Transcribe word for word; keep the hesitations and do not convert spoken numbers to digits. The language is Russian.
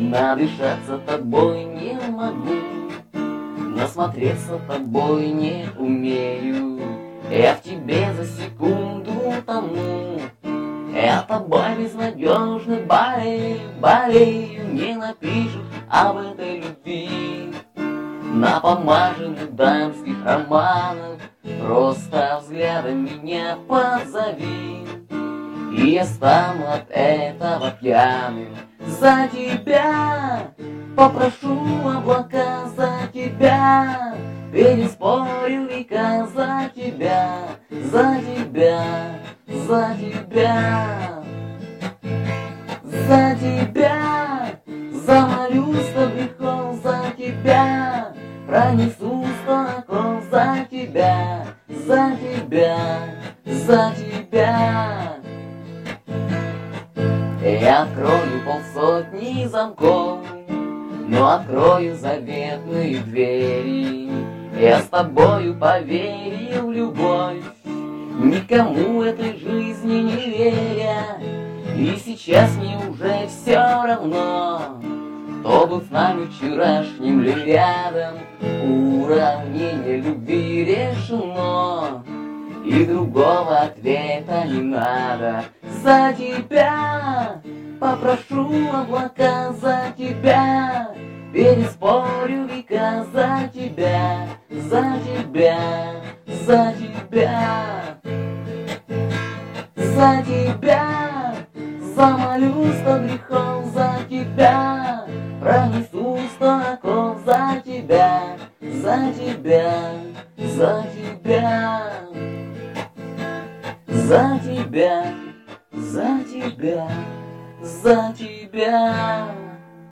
Надышаться тобой не могу, насмотреться тобой не умею. Я в тебе за секунду тону, я тобой безнадежно болею, болею. Не напишут об этой любви напомаженных дамских романов. Просто взглядом меня позови, и я стану от этого пьяным. За тебя попрошу облака, за тебя переспорю века, за тебя, за тебя, за тебя, за тебя замолю сто грехов, за тебя пронесу сто оков, за тебя, за тебя, за тебя. Я открою полсотни замков, но открою заветные двери. Я с тобою поверил в любовь, никому этой жизни не веря. И сейчас мне уже все равно, кто был с нами вчерашним ли рядом. Уравнение любви решено, и другого ответа не надо. За тебя попрошу облака, за тебя переспорю века, за тебя, за тебя, за тебя, за тебя замолю сто грехов, за тебя пронесу сто оков, за тебя, за тебя, за тебя, за тебя, за тебя, за тебя.